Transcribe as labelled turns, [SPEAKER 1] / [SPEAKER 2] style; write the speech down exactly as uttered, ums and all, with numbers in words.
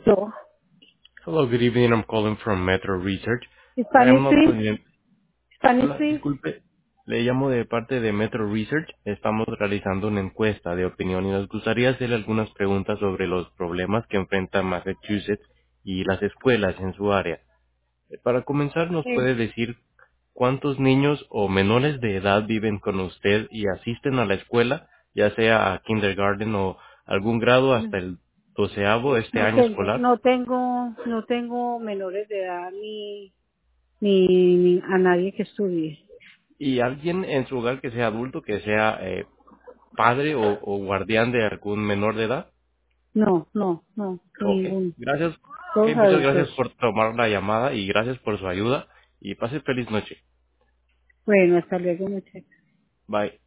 [SPEAKER 1] Yo.
[SPEAKER 2] Hello, good evening. I'm calling from Metro Research. I am
[SPEAKER 1] Spanish,
[SPEAKER 2] not
[SPEAKER 1] please.
[SPEAKER 2] calling-
[SPEAKER 1] Spanish,
[SPEAKER 2] Hola,
[SPEAKER 1] please.
[SPEAKER 2] disculpe. Le llamo de parte de Metro Research. Estamos realizando una encuesta de opinión y nos gustaría hacerle algunas preguntas sobre los problemas que enfrenta Massachusetts y las escuelas en su área. Eh, Para comenzar, ¿nos
[SPEAKER 1] Eh,
[SPEAKER 2] puede decir cuántos niños o menores de edad viven con usted y asisten a la escuela, ya sea a kindergarten o algún grado hasta el doceavo este
[SPEAKER 1] no
[SPEAKER 2] año
[SPEAKER 1] tengo,
[SPEAKER 2] escolar?
[SPEAKER 1] no tengo, no tengo menores de edad ni, ni, ni a nadie que estudie.
[SPEAKER 2] ¿Y alguien en su hogar que sea adulto, que sea eh, padre o, o guardián de algún menor de edad?
[SPEAKER 1] No, no, no,
[SPEAKER 2] Ok,
[SPEAKER 1] ninguno.
[SPEAKER 2] gracias. Ok,
[SPEAKER 1] Todos
[SPEAKER 2] muchas gracias
[SPEAKER 1] adultos.
[SPEAKER 2] por tomar la llamada y gracias por su ayuda y pase feliz noche.
[SPEAKER 1] Bueno, hasta luego, muchachos.
[SPEAKER 2] Bye.